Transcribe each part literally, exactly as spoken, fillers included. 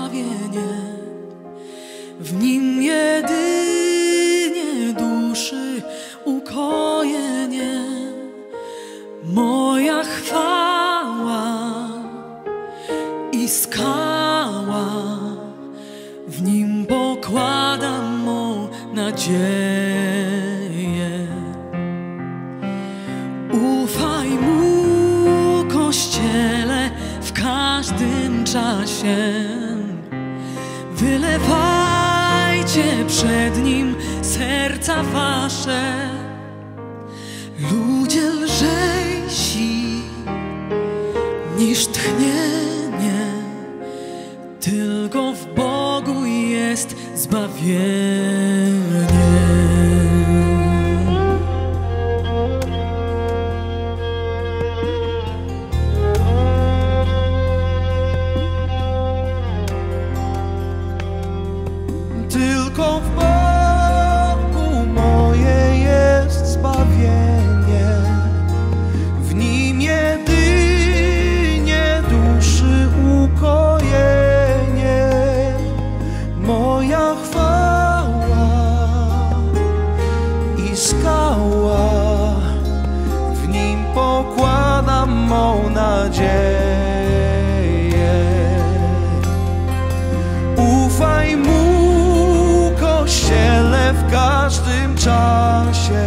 zbawienie, w Nim jedynie duszy ukojenie. Moja chwała i skała, w Nim pokładam mą nadzieję. Ufaj Mu, Kościele, w każdym czasie. Wylewajcie przed Nim serca wasze. Ludzie lżejsi niż tchnienie, tylko w Bogu jest zbawienie. Tylko w Bogu moje jest zbawienie, w Nim jedynie duszy ukojenie. Moja chwała i skała, w Nim pokładam mą nadzieję. Ufaj Mu, Kościele, w każdym czasie.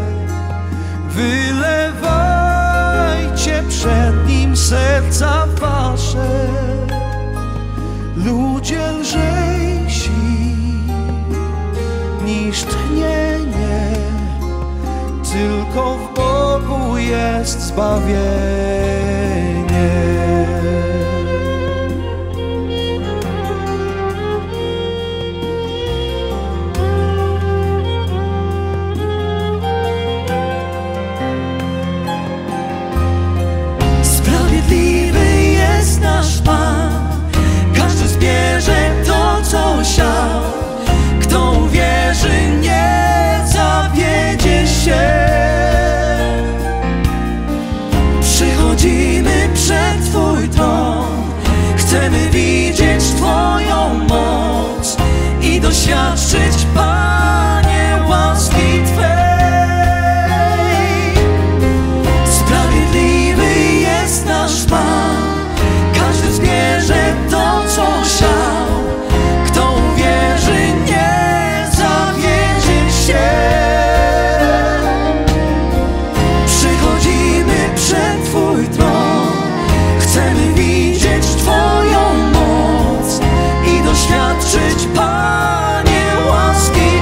Wylewajcie przed Nim serca wasze. Ludzie lżejsi niż tchnienie, tylko w Bogu jest zbawienie. Kto uwierzy, nie zawiedzie się. Przychodzimy przed Twój tron, chcemy widzieć Twoją moc i doświadczyć, Panie, łaski Twej. Sprawiedliwy jest nasz Pan, każdy zbierze to, co siał. Panie, łaski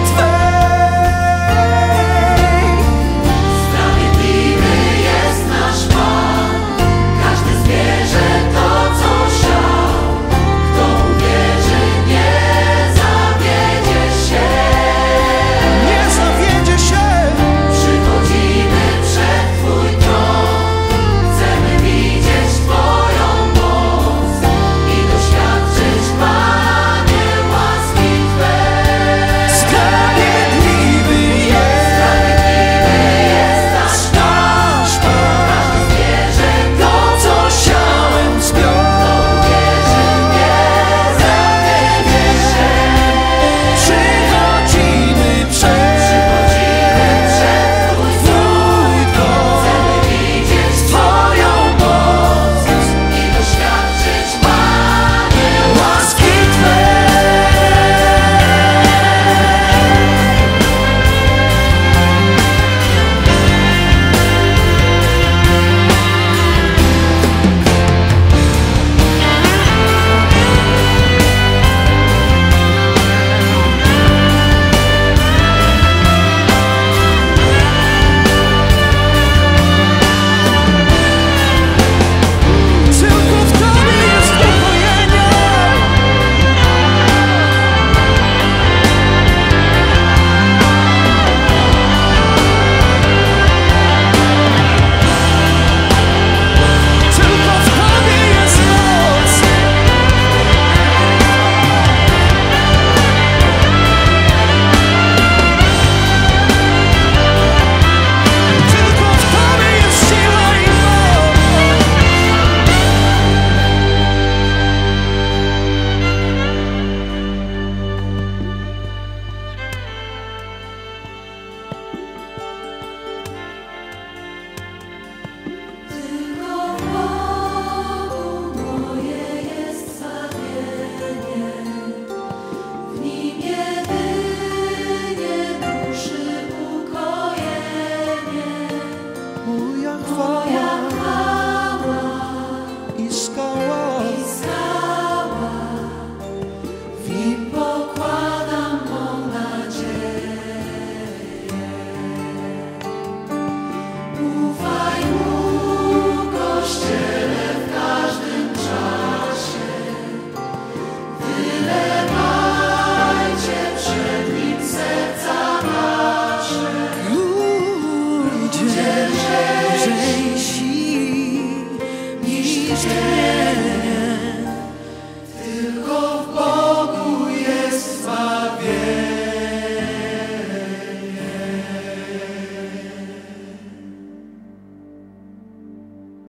tchnienie.